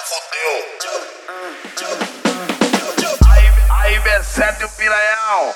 Aí V7 o piranhão.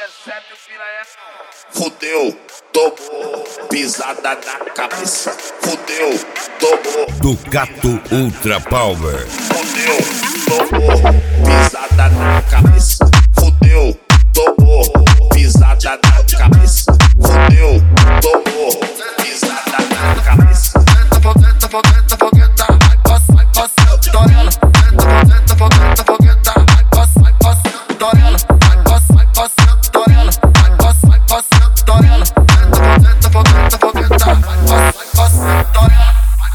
Fudeu, tomou, pisada na cabeça. Fudeu, tomou. Ducato Ultra Power. Fudeu, tomou, pisada na cabeça. Fudeu, tomou, pisada na cabeça. Fudeu, tomou, pisada na cabeça. Fogueta, fogueta, fogueta, vai passar, Dorela. Fogueta, fogueta, fogueta, vai passar, Dorela. Vai passar, Dorela. Vai passar, Dorela. Fogueta, fogueta, fogueta, vai passar, Dorela.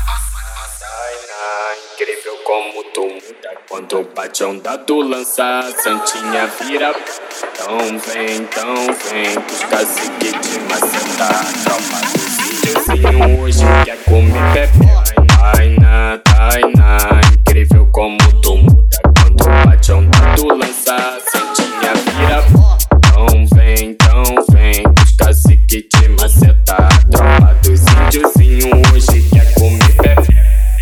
Incrível como tu muda quando bate onda do lança, santinha vira. Então vem, os caciques de maceta. Tropa dos índiozinho hoje quer comer bebê. Tainá, incrível como tu muda quando bate onda do lança, santinha vira. Então vem, os caciques de maceta. Tropa dos índiozinho hoje quer comer bebê.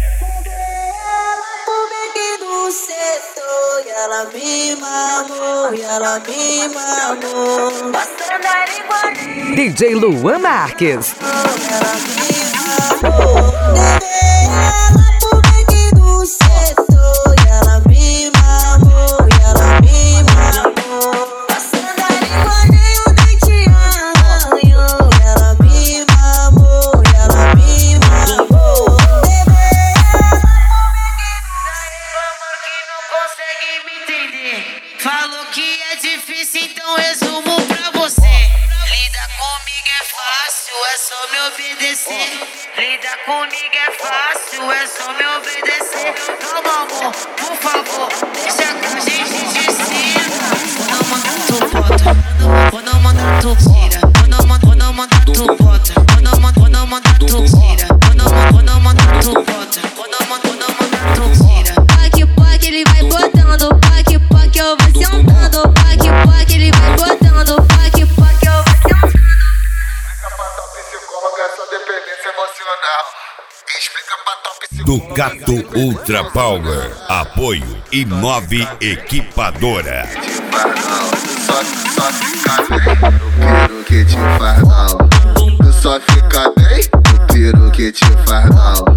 Ela me mamou, passando a língua. DJ Luan Marques. Ela me mamou, levei ela pro beco do setor. Ela me mamou, passando a língua nem o dente arranhou. Ela me mamou, levei ela pro consegue me entender. Falou que é difícil, então resumo pra você. Lidar comigo é fácil, é só me obedecer. Lidar comigo é fácil, é só me obedecer. Calma, amor, por favor, deixa que a gente decida. Vou não mandar tu tira. Vou não mandar tu bota. Vou não mandar tu tira. Vou não mandar tu bota. Vou não mandar tu tira. Pac, ele vai botando. Pac, eu vou sentando. Pac, ele vai botando. Pac, eu vou sentando. Explica pra tua psicóloga essa dependência emocional. Explica pra tua psicóloga. Ducato Ultra Power. Apoio Imove Equipadora. Só fica bem, eu quero que te faz mal. Tu só fica bem, eu quero que te faz mal.